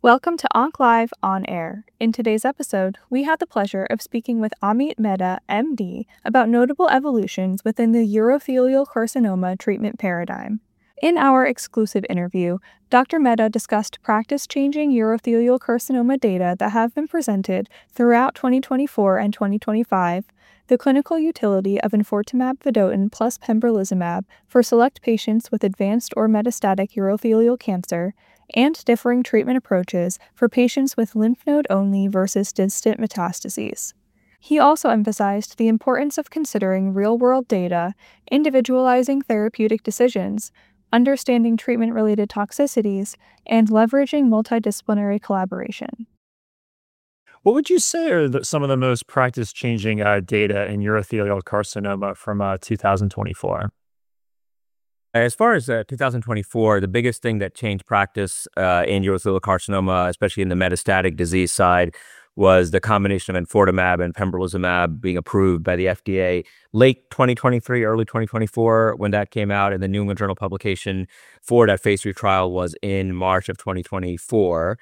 Welcome to Onc Live On Air. In today's episode, we had the pleasure of speaking with Amit Mehta, MD, about notable evolutions within the urothelial carcinoma treatment paradigm. In our exclusive interview, Dr. Mehta discussed practice-changing urothelial carcinoma data that have been presented throughout 2024 and 2025, the clinical utility of enfortumab vedotin plus pembrolizumab for select patients with advanced or metastatic urothelial cancer, and differing treatment approaches for patients with lymph node only versus distant metastases. He also emphasized the importance of considering real-world data, individualizing therapeutic decisions, understanding treatment-related toxicities, and leveraging multidisciplinary collaboration. What would you say are some of the most practice-changing data in urothelial carcinoma from 2024? As far as 2024, the biggest thing that changed practice in urothelial carcinoma, especially in the metastatic disease side, was the combination of enfortumab and pembrolizumab being approved by the FDA late 2023, early 2024, when that came out, and the New England Journal publication for that phase 3 trial was in March of 2024.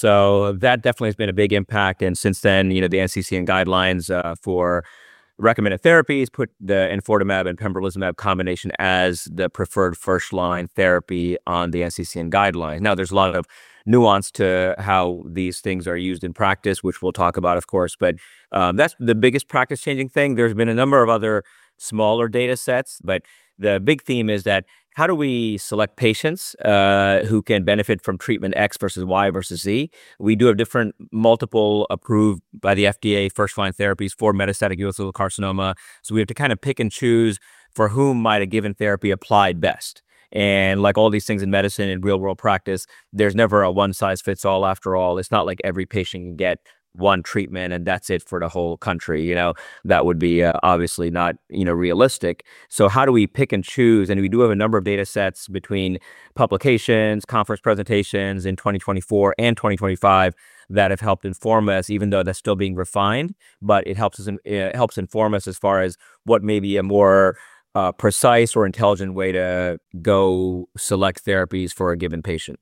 So that definitely has been a big impact. And since then, the NCCN guidelines for recommended therapies put the enfortumab and pembrolizumab combination as the preferred first-line therapy on the NCCN guidelines. Now, there's a lot of nuance to how these things are used in practice, which we'll talk about, of course, but that's the biggest practice-changing thing. There's been a number of other smaller data sets, but the big theme is that how do we select patients who can benefit from treatment X versus Y versus Z? We do have different multiple approved by the FDA first-line therapies for metastatic urothelial carcinoma. So we have to kind of pick and choose for whom might a given therapy applied best. And like all these things in medicine and real-world practice, there's never a one-size-fits-all after all. It's not like every patient can get one treatment and that's it for the whole country. That would be obviously not realistic. So how do we pick and choose? And we do have a number of data sets between publications, conference presentations in 2024 and 2025 that have helped inform us, even though that's still being refined, but it helps inform us as far as what may be a more precise or intelligent way to go select therapies for a given patient.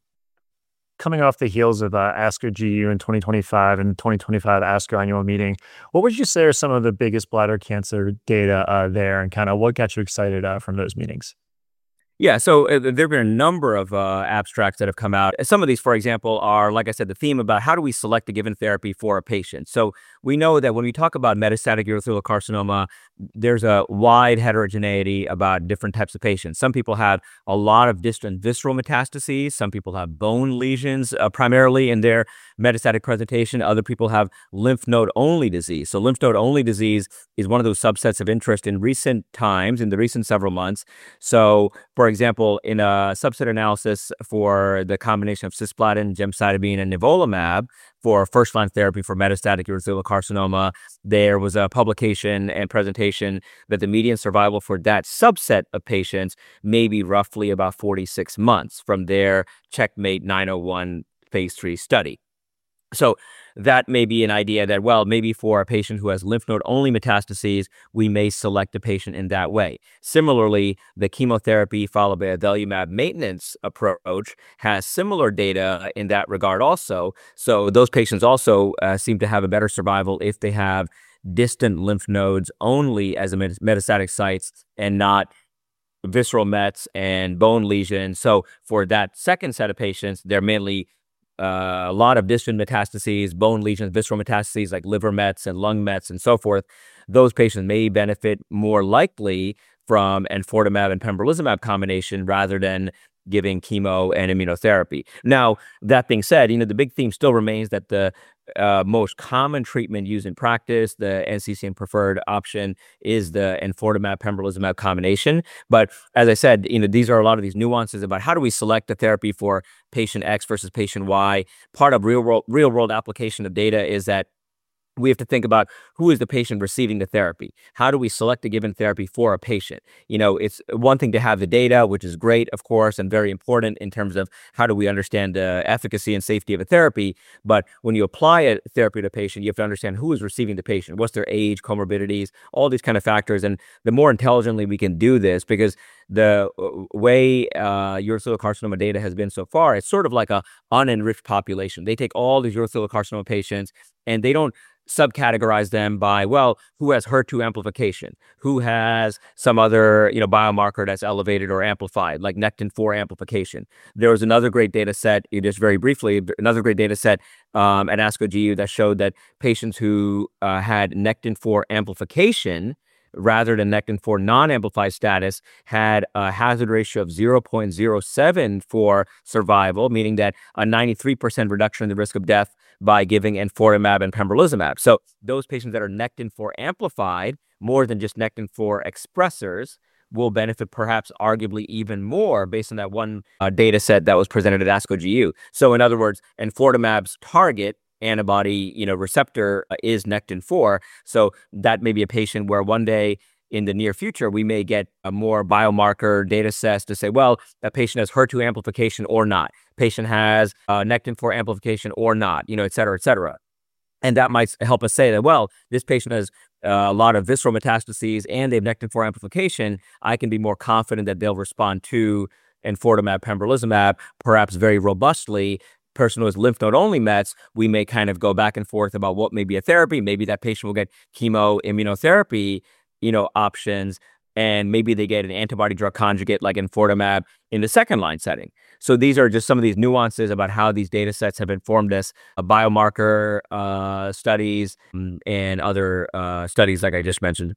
Coming off the heels of ASCO GU in 2025 and 2025 ASCO annual meeting, what would you say are some of the biggest bladder cancer data there, and kind of what got you excited from those meetings? Yeah, so there have been a number of abstracts that have come out. Some of these, for example, are, like I said, the theme about how do we select a given therapy for a patient. So we know that when we talk about metastatic urothelial carcinoma, there's a wide heterogeneity about different types of patients. Some people have a lot of distant visceral metastases. Some people have bone lesions primarily in their metastatic presentation. Other people have lymph node only disease. So lymph node only disease is one of those subsets of interest in recent times, in the recent several months. So, for example, in a subset analysis for the combination of cisplatin, gemcitabine, and nivolumab for first-line therapy for metastatic urothelial carcinoma, there was a publication and presentation that the median survival for that subset of patients may be roughly about 46 months from their CheckMate 901 phase 3 study. So that may be an idea that, well, maybe for a patient who has lymph node only metastases, we may select a patient in that way. Similarly, the chemotherapy followed by avelumab maintenance approach has similar data in that regard also. So those patients also seem to have a better survival if they have distant lymph nodes only as a metastatic sites and not visceral mets and bone lesions. So for that second set of patients, they're mainly a lot of distant metastases, bone lesions, visceral metastases like liver mets and lung mets and so forth. Those patients may benefit more likely from enfortumab and pembrolizumab combination rather than giving chemo and immunotherapy. Now, that being said, the big theme still remains that the most common treatment used in practice, the NCCN preferred option, is the enfortumab pembrolizumab combination. But as I said, these are a lot of these nuances about how do we select a therapy for patient X versus patient Y. Part of real world application of data is that we have to think about who is the patient receiving the therapy. How do we select a given therapy for a patient? It's one thing to have the data, which is great, of course, and very important in terms of how do we understand the efficacy and safety of a therapy. But when you apply a therapy to a patient, you have to understand who is receiving the patient, what's their age, comorbidities, all these kind of factors. And the more intelligently we can do this, because the way urothelial carcinoma data has been so far, it's sort of like a unenriched population. They take all these urothelial carcinoma patients and they don't subcategorize them by, well, who has HER2 amplification, who has some other biomarker that's elevated or amplified, like Nectin-4 amplification. There was another great data set, just very briefly, another great data set at ASCO GU that showed that patients who had Nectin-4 amplification rather than Nectin-4 non-amplified status had a hazard ratio of 0.07 for survival, meaning that a 93% reduction in the risk of death by giving enfortumab and pembrolizumab. So those patients that are Nectin-4 amplified, more than just Nectin-4 expressors, will benefit perhaps arguably even more based on that one data set that was presented at ASCO GU. So in other words, enfortumab's target antibody receptor is Nectin-4. So that may be a patient where one day in the near future, we may get a more biomarker data sets to say, well, that patient has HER2 amplification or not. Patient has Nectin-4 amplification or not, et cetera, et cetera. And that might help us say that, well, this patient has a lot of visceral metastases and they have Nectin-4 amplification. I can be more confident that they'll respond to enfortumab, pembrolizumab, perhaps very robustly. Person who has lymph node only Mets, we may kind of go back and forth about what may be a therapy. Maybe that patient will get chemo immunotherapy options, and maybe they get an antibody drug conjugate like enfortumab in the second line setting. So these are just some of these nuances about how these data sets have informed us, biomarker studies and other studies like I just mentioned.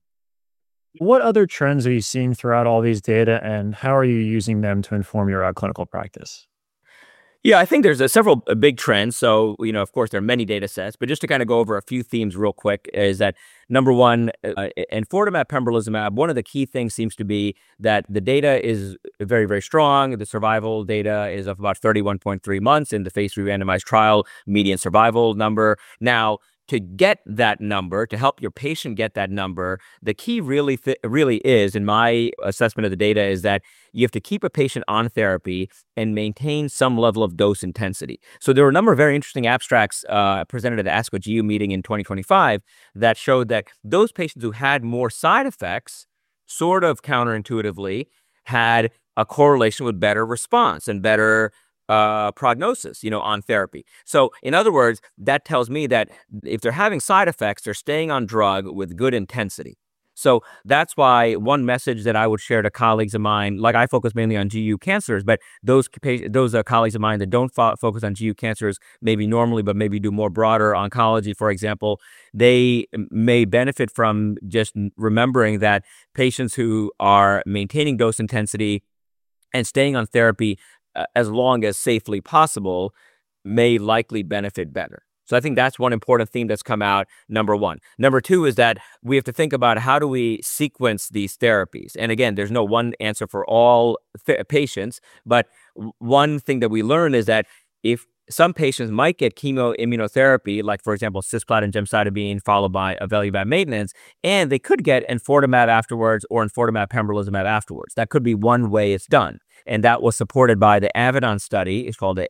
What other trends are you seeing throughout all these data, and how are you using them to inform your clinical practice? Yeah, I think there's several big trends. So, of course, there are many data sets, but just to kind of go over a few themes real quick is that number one, enfortumab pembrolizumab, one of the key things seems to be that the data is very, very strong. The survival data is of about 31.3 months in the phase 3 randomized trial, median survival number. Now, to get that number, to help your patient get that number, the key really is, in my assessment of the data, is that you have to keep a patient on therapy and maintain some level of dose intensity. So there were a number of very interesting abstracts presented at the ASCO GU meeting in 2025 that showed that those patients who had more side effects, sort of counterintuitively, had a correlation with better response and better prognosis, on therapy. So in other words, that tells me that if they're having side effects, they're staying on drug with good intensity. So that's why one message that I would share to colleagues of mine, like I focus mainly on GU cancers, but those colleagues of mine that don't focus on GU cancers maybe normally, but maybe do more broader oncology, for example, they may benefit from just remembering that patients who are maintaining dose intensity and staying on therapy as long as safely possible may likely benefit better. So I think that's one important theme that's come out, number one. Number two is that we have to think about how do we sequence these therapies. And again, there's no one answer for all patients, but one thing that we learn is that if some patients might get chemoimmunotherapy, like for example, cisplatin gemcitabine followed by avelumab maintenance, and they could get enfortumab afterwards or enfortumab pembrolizumab afterwards. That could be one way it's done. And that was supported by the AVENANCE study. It's called the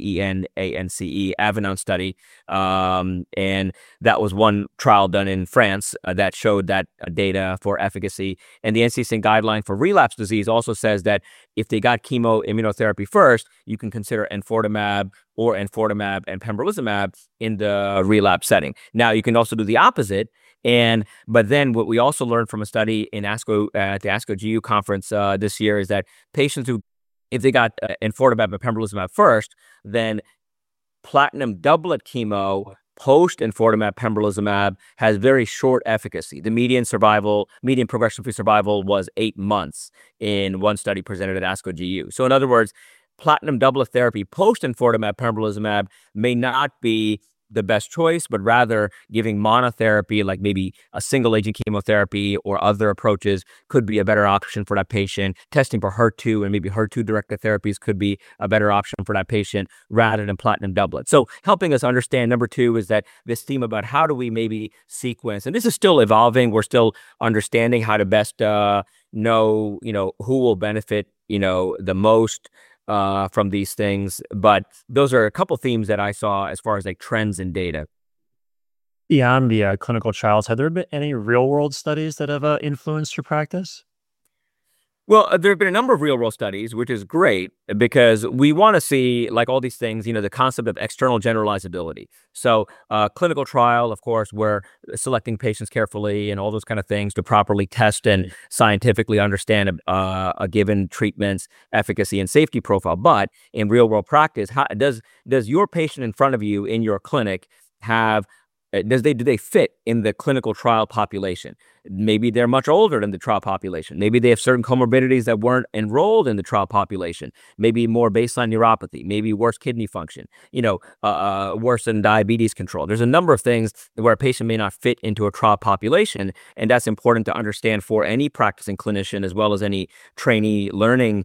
AVENANCE AVENANCE study. And that was one trial done in France that showed that data for efficacy. And the NCCN guideline for relapse disease also says that if they got chemoimmunotherapy first, you can consider enfortumab or enfortumab and pembrolizumab in the relapse setting. Now, you can also do the opposite. But then what we also learned from a study in ASCO at the ASCO GU conference this year is that patients who, if they got enfortumab and pembrolizumab first, then platinum doublet chemo post enfortumab pembrolizumab has very short efficacy. The median progression-free survival was 8 months in one study presented at ASCO GU. So in other words, platinum doublet therapy post enfortumab pembrolizumab may not be the best choice, but rather giving monotherapy, like maybe a single agent chemotherapy or other approaches, could be a better option for that patient. Testing for HER2 and maybe HER2 directed therapies could be a better option for that patient rather than platinum doublet. So helping us understand, number two, is that this theme about how do we maybe sequence, and this is still evolving. We're still understanding how to best know, who will benefit, the most from these things. But those are a couple themes that I saw as far as like trends in data. Beyond the clinical trials, have there been any real world studies that have influenced your practice? Well, there have been a number of real world studies, which is great because we want to see, like all these things, the concept of external generalizability. So clinical trial, of course, we're selecting patients carefully and all those kind of things to properly test and scientifically understand a given treatment's efficacy and safety profile. But in real world practice, how does your patient in front of you in your clinic have do they fit in the clinical trial population? Maybe they're much older than the trial population. Maybe they have certain comorbidities that weren't enrolled in the trial population. Maybe more baseline neuropathy. Maybe worse kidney function. Worse than diabetes control. There's a number of things where a patient may not fit into a trial population, and that's important to understand for any practicing clinician as well as any trainee learning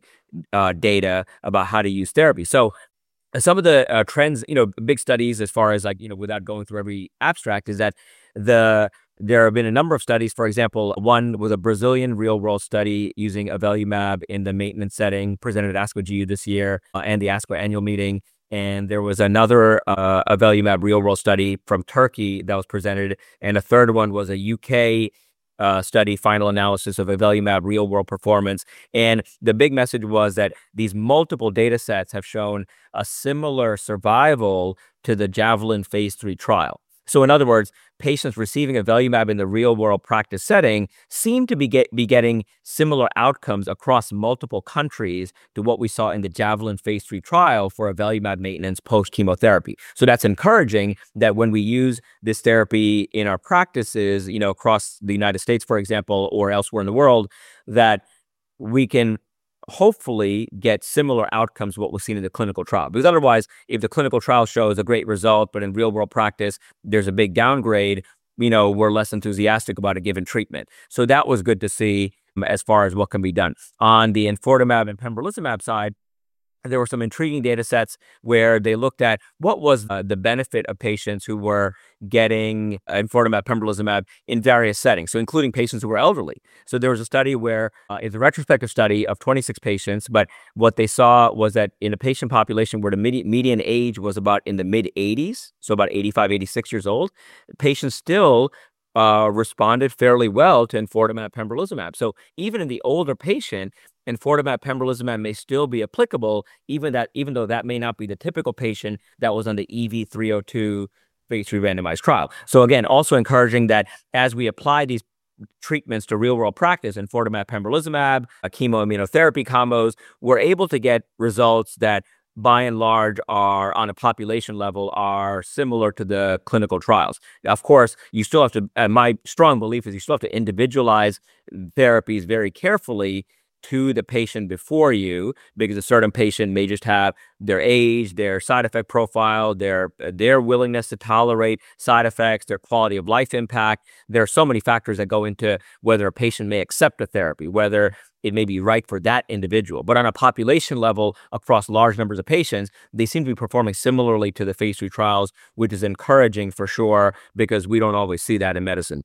data about how to use therapy. So some of the trends, big studies as far as without going through every abstract, is that there have been a number of studies. For example, one was a Brazilian real-world study using avelumab in the maintenance setting, presented at ASCO GU this year and the ASCO annual meeting. And there was another avelumab real-world study from Turkey that was presented. And a third one was a UK study, final analysis of avelumab real-world performance. And the big message was that these multiple data sets have shown a similar survival to the Javelin phase 3 trial. So in other words, patients receiving avelumab in the real-world practice setting seem to be getting similar outcomes across multiple countries to what we saw in the Javelin phase 3 trial for avelumab maintenance post-chemotherapy. So that's encouraging that when we use this therapy in our practices, across the United States, for example, or elsewhere in the world, that we can hopefully get similar outcomes to what was seen in the clinical trial. Because otherwise, if the clinical trial shows a great result, but in real world practice, there's a big downgrade, we're less enthusiastic about a given treatment. So that was good to see as far as what can be done. On the enfortumab and pembrolizumab side, there were some intriguing data sets where they looked at what was the benefit of patients who were getting enfortumab pembrolizumab in various settings, so including patients who were elderly. So there was a study where it's a retrospective study of 26 patients, but what they saw was that in a patient population where the median age was about in the mid 80s, so about 85, 86 years old, patients still responded fairly well to enfortumab pembrolizumab. So even in the older patient, enfortumab pembrolizumab may still be applicable, even though that may not be the typical patient that was on the EV-302 phase 3 randomized trial. So again, also encouraging that as we apply these treatments to real world practice, enfortumab pembrolizumab, chemoimmunotherapy combos, we're able to get results that by and large are on a population level are similar to the clinical trials. Of course, you still have to, my strong belief is you still have to individualize therapies very carefully to the patient before you, because a certain patient may just have their age, their side effect profile, their willingness to tolerate side effects, their quality of life impact. There are so many factors that go into whether a patient may accept a therapy, whether it may be right for that individual. But on a population level, across large numbers of patients, they seem to be performing similarly to the phase 3 trials, which is encouraging for sure, because we don't always see that in medicine.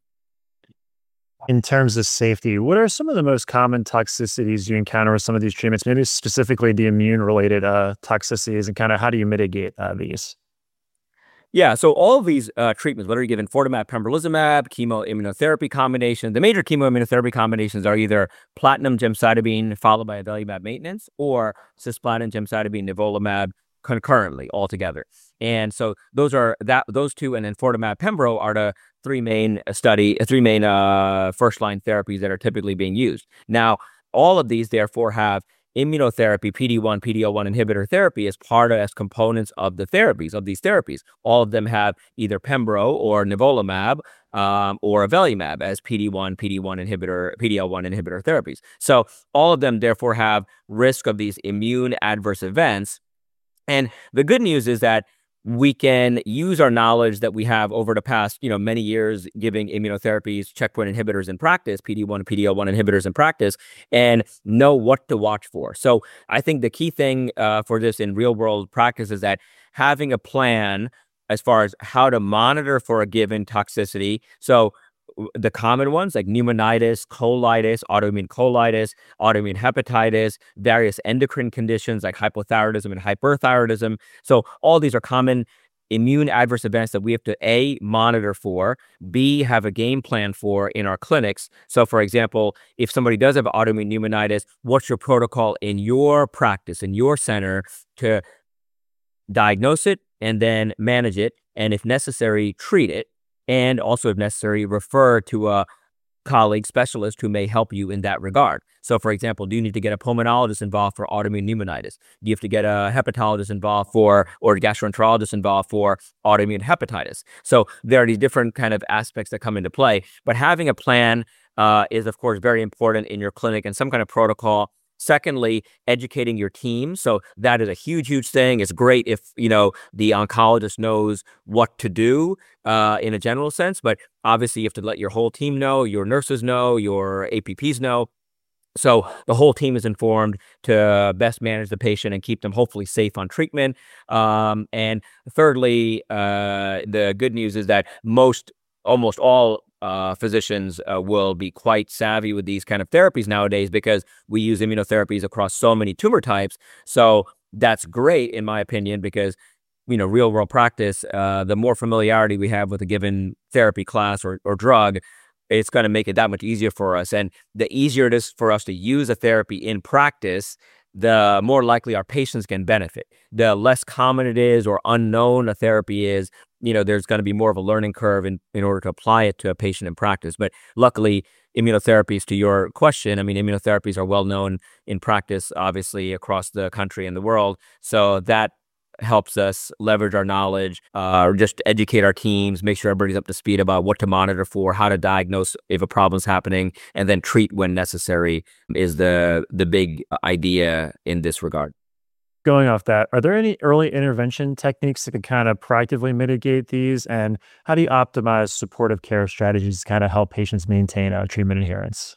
In terms of safety, what are some of the most common toxicities you encounter with some of these treatments, maybe specifically the immune-related toxicities, and kind of how do you mitigate these? Yeah, so all of these treatments, whether you're given enfortumab pembrolizumab, chemoimmunotherapy combination, the major chemoimmunotherapy combinations are either platinum gemcitabine followed by avelumab maintenance, or cisplatin gemcitabine nivolumab concurrently altogether. And so those two and enfortumab pembro are the three main first-line therapies that are typically being used. Now, all of these therefore have immunotherapy, PD-1, PD-L1 inhibitor therapy as components of these therapies. All of them have either pembro or nivolumab or avelumab as PD-1 inhibitor, PD-L1 inhibitor therapies. So all of them therefore have risk of these immune adverse events. And the good news is that we can use our knowledge that we have over the past, many years giving immunotherapies, checkpoint inhibitors in practice, PD-1, PD-L1 inhibitors in practice, and know what to watch for. So I think the key thing for this in real world practice is that having a plan as far as how to monitor for a given toxicity. So the common ones like pneumonitis, colitis, autoimmune hepatitis, various endocrine conditions like hypothyroidism and hyperthyroidism. So all these are common immune adverse events that we have to A, monitor for, B, have a game plan for in our clinics. So for example, if somebody does have autoimmune pneumonitis, what's your protocol in your practice, in your center to diagnose it and then manage it, and if necessary, treat it, and also if necessary, refer to a colleague specialist who may help you in that regard. So for example, do you need to get a pulmonologist involved for autoimmune pneumonitis? Do you have to get a hepatologist involved or a gastroenterologist involved for autoimmune hepatitis? So there are these different kind of aspects that come into play, but having a plan is of course very important in your clinic and some kind of protocol. Secondly, educating your team. So that is a huge, huge thing. It's great if, the oncologist knows what to do in a general sense, but obviously you have to let your whole team know, your nurses know, your APPs know. So the whole team is informed to best manage the patient and keep them hopefully safe on treatment. And thirdly, the good news is that almost all physicians will be quite savvy with these kind of therapies nowadays because we use immunotherapies across so many tumor types. So that's great in my opinion because, real world practice, the more familiarity we have with a given therapy class or drug, it's going to make it that much easier for us. And the easier it is for us to use a therapy in practice, the more likely our patients can benefit. The less common it is or unknown a therapy is, there's going to be more of a learning curve in order to apply it to a patient in practice. But luckily, immunotherapies, to your question, immunotherapies are well known in practice, obviously, across the country and the world. So that helps us leverage our knowledge, just educate our teams, make sure everybody's up to speed about what to monitor for, how to diagnose if a problem's happening, and then treat when necessary is the big idea in this regard. Going off that, are there any early intervention techniques that can kind of proactively mitigate these? And how do you optimize supportive care strategies to kind of help patients maintain treatment adherence?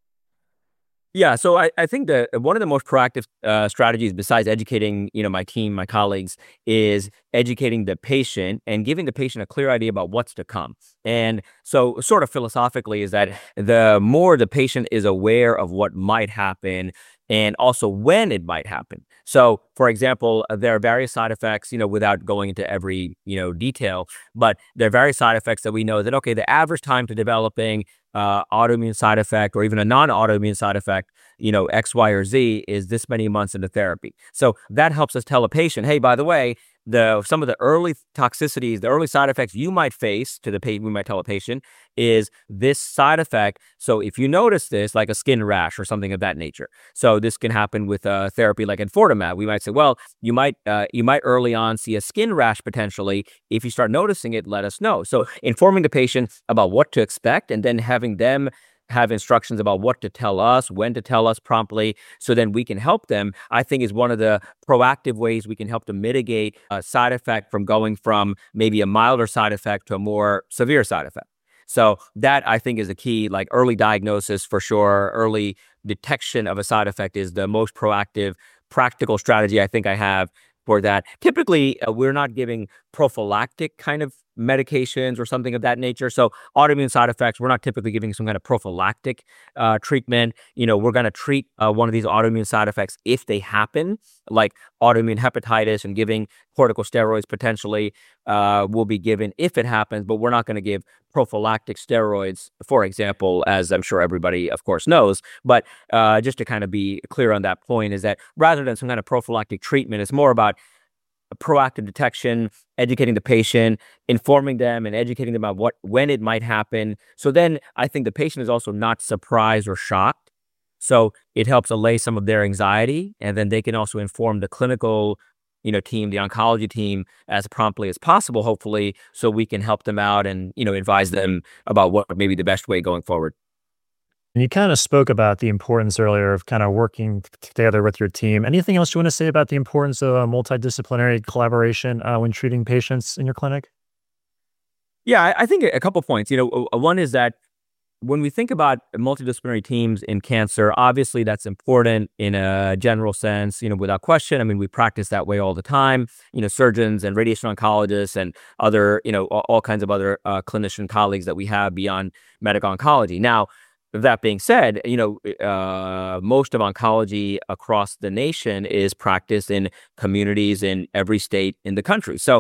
Yeah, so I think that one of the most proactive strategies, besides educating, my team, my colleagues, is educating the patient and giving the patient a clear idea about what's to come. And so, sort of philosophically, is that the more the patient is aware of what might happen and also when it might happen. So, for example, there are various side effects, without going into every, detail, but there are various side effects that we know that, okay, the average time to developing autoimmune side effect or even a non-autoimmune side effect, X, Y, or Z is this many months into therapy. So that helps us tell a patient, hey, by the way, some of the early toxicities, the early side effects you might face to the patient, we might tell a patient, is this side effect. So if you notice this, like a skin rash or something of that nature. So this can happen with therapy like enfortumab. We might say, well, you might early on see a skin rash potentially. If you start noticing it, let us know. So informing the patient about what to expect and then having them have instructions about what to tell us, when to tell us promptly, so then we can help them, I think is one of the proactive ways we can help to mitigate a side effect from going from maybe a milder side effect to a more severe side effect. So that I think is a key, like early diagnosis for sure, early detection of a side effect is the most proactive, practical strategy I think I have for that. Typically, we're not giving prophylactic kind of medications or something of that nature. So autoimmune side effects, we're not typically giving some kind of prophylactic treatment. We're going to treat one of these autoimmune side effects if they happen, like autoimmune hepatitis, and giving corticosteroids potentially will be given if it happens, but we're not going to give prophylactic steroids, for example, as I'm sure everybody, of course, knows. But just to kind of be clear on that point is that rather than some kind of prophylactic treatment, it's more about proactive detection, educating the patient, informing them and educating them about when it might happen. So then I think the patient is also not surprised or shocked. So it helps allay some of their anxiety, and then they can also inform the clinical, team, the oncology team, as promptly as possible, hopefully, so we can help them out and, advise them about what may be the best way going forward. And you kind of spoke about the importance earlier of kind of working together with your team. Anything else you want to say about the importance of multidisciplinary collaboration when treating patients in your clinic? Yeah, I think a couple points. One is that when we think about multidisciplinary teams in cancer, obviously that's important in a general sense, without question. I mean, we practice that way all the time, surgeons and radiation oncologists and other, all kinds of other clinician colleagues that we have beyond medical oncology. Now, that being said, most of oncology across the nation is practiced in communities in every state in the country. So,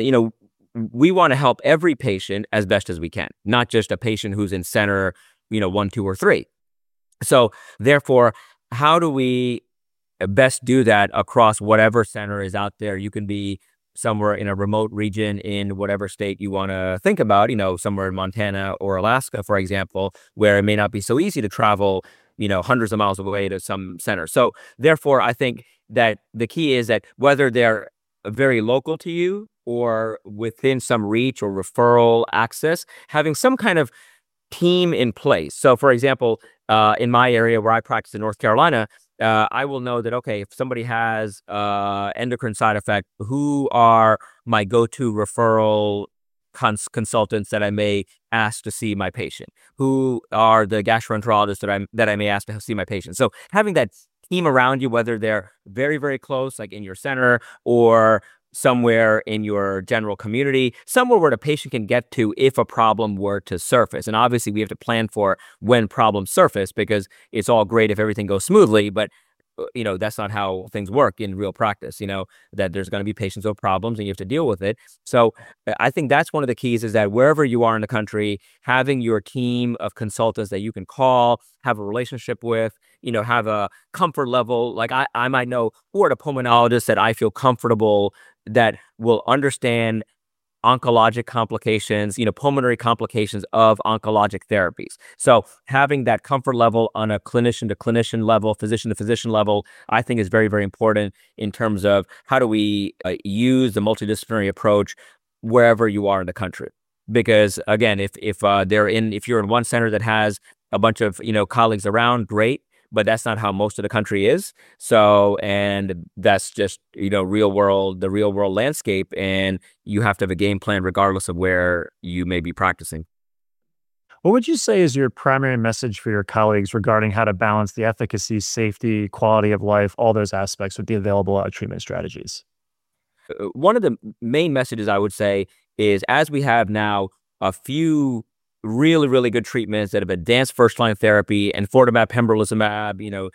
we want to help every patient as best as we can, not just a patient who's in center, 1, 2, or 3. So therefore, how do we best do that across whatever center is out there? You can be somewhere in a remote region in whatever state you want to think about, somewhere in Montana or Alaska, for example, where it may not be so easy to travel, hundreds of miles away to some center. So therefore, I think that the key is that whether they're very local to you or within some reach or referral access, having some kind of team in place. So, for example, in my area where I practice in North Carolina, I will know that, okay, if somebody has endocrine side effect, who are my go-to referral consultants that I may ask to see my patient? Who are the gastroenterologists that I may ask to see my patient? So having that team around you, whether they're very, very close, like in your center, or somewhere in your general community, somewhere where the patient can get to if a problem were to surface. And obviously, we have to plan for when problems surface, because it's all great if everything goes smoothly, but that's not how things work in real practice, that there's going to be patients with problems and you have to deal with it. So I think that's one of the keys, is that wherever you are in the country, having your team of consultants that you can call, have a relationship with, have a comfort level. Like I might know who are the pulmonologists that I feel comfortable that will understand oncologic complications, pulmonary complications of oncologic therapies. So having that comfort level on a clinician to clinician level, physician to physician level, I think is very, very important in terms of how do we use the multidisciplinary approach wherever you are in the country. Because again, if you're in one center that has a bunch of colleagues around, great. But that's not how most of the country is. So, and that's just, the real world landscape. And you have to have a game plan regardless of where you may be practicing. What would you say is your primary message for your colleagues regarding how to balance the efficacy, safety, quality of life, all those aspects with the available treatment strategies? One of the main messages I would say is, as we have now a few really, really good treatments that have advanced first-line therapy, and enfortumab pembrolizumab,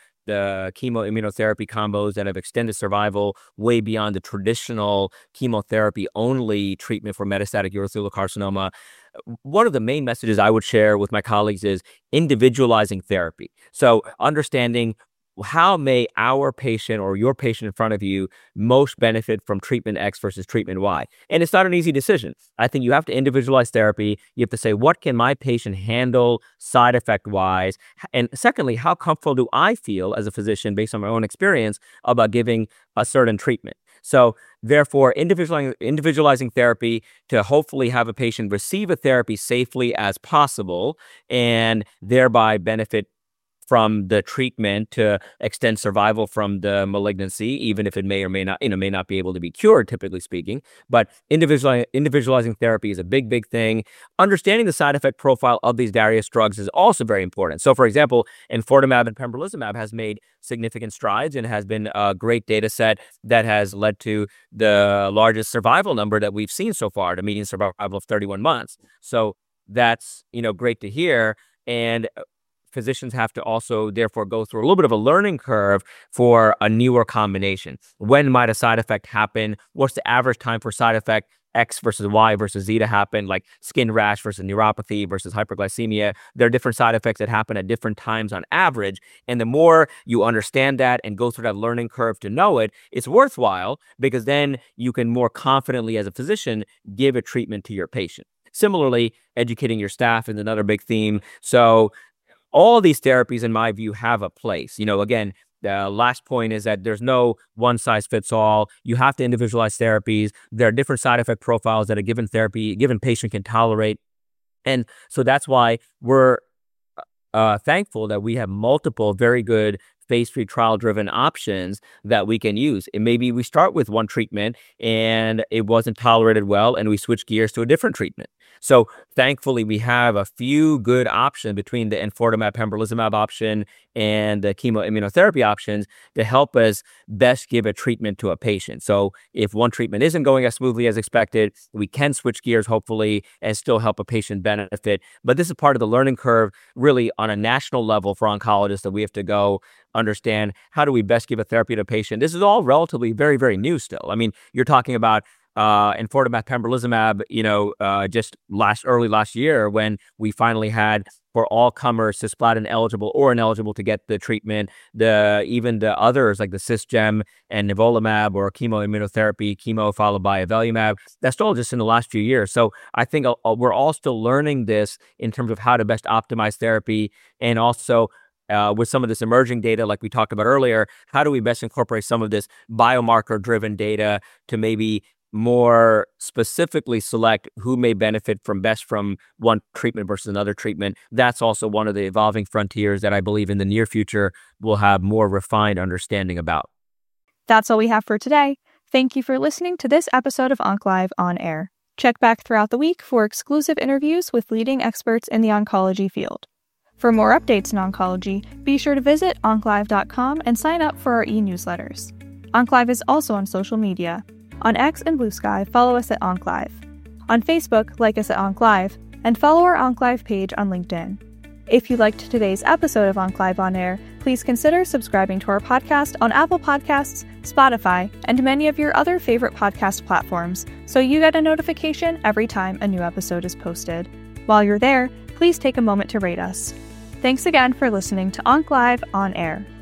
the chemoimmunotherapy combos that have extended survival way beyond the traditional chemotherapy-only treatment for metastatic urothelial carcinoma. One of the main messages I would share with my colleagues is individualizing therapy. So understanding how may our patient or your patient in front of you most benefit from treatment X versus treatment Y? And it's not an easy decision. I think you have to individualize therapy. You have to say, what can my patient handle side effect wise? And secondly, how comfortable do I feel as a physician, based on my own experience, about giving a certain treatment? So therefore, individualizing therapy to hopefully have a patient receive a therapy safely as possible, and thereby benefit from the treatment to extend survival from the malignancy, even if it may or may not be able to be cured, typically speaking. But individualizing therapy is a big, big thing. Understanding the side effect profile of these various drugs is also very important. So, for example, enfortumab and pembrolizumab has made significant strides and has been a great data set that has led to the largest survival number that we've seen so far, the median survival of 31 months. So that's, great to hear. And physicians have to also therefore go through a little bit of a learning curve for a newer combination. When might a side effect happen? What's the average time for side effect X versus Y versus Z to happen, like skin rash versus neuropathy versus hyperglycemia? There are different side effects that happen at different times on average. And the more you understand that and go through that learning curve to know it, it's worthwhile, because then you can more confidently as a physician give a treatment to your patient. Similarly, educating your staff is another big theme. So all these therapies, in my view, have a place. Again, the last point is that there's no one size fits all. You have to individualize therapies. There are different side effect profiles that a given patient can tolerate. And so that's why we're thankful that we have multiple very good phase 3 trial-driven options that we can use. And maybe we start with one treatment and it wasn't tolerated well, and we switch gears to a different treatment. So thankfully, we have a few good options between the enfortumab pembrolizumab option and the chemoimmunotherapy options to help us best give a treatment to a patient. So if one treatment isn't going as smoothly as expected, we can switch gears, hopefully, and still help a patient benefit. But this is part of the learning curve, really, on a national level for oncologists, that we have to go understand how do we best give a therapy to a patient. This is all relatively very, very new still. I mean, you're talking about enfortumab pembrolizumab, just early last year, when we finally had for all comers, cisplatin eligible or ineligible to get the treatment, even the others like the cisgem and nivolumab or chemoimmunotherapy, chemo followed by avelumab. That's all just in the last few years. So I think we're all still learning this in terms of how to best optimize therapy, and also with some of this emerging data, like we talked about earlier, how do we best incorporate some of this biomarker-driven data to maybe more specifically select who may benefit best from one treatment versus another treatment. That's also one of the evolving frontiers that I believe in the near future we'll have more refined understanding about. That's all we have for today. Thank you for listening to this episode of OncLive On Air. Check back throughout the week for exclusive interviews with leading experts in the oncology field. For more updates in oncology, be sure to visit onclive.com and sign up for our e-newsletters. OncLive is also on social media. On X and Blue Sky, follow us at OncLive. On Facebook, like us at OncLive, and follow our OncLive page on LinkedIn. If you liked today's episode of OncLive On Air, please consider subscribing to our podcast on Apple Podcasts, Spotify, and many of your other favorite podcast platforms, so you get a notification every time a new episode is posted. While you're there, please take a moment to rate us. Thanks again for listening to OncLive On Air.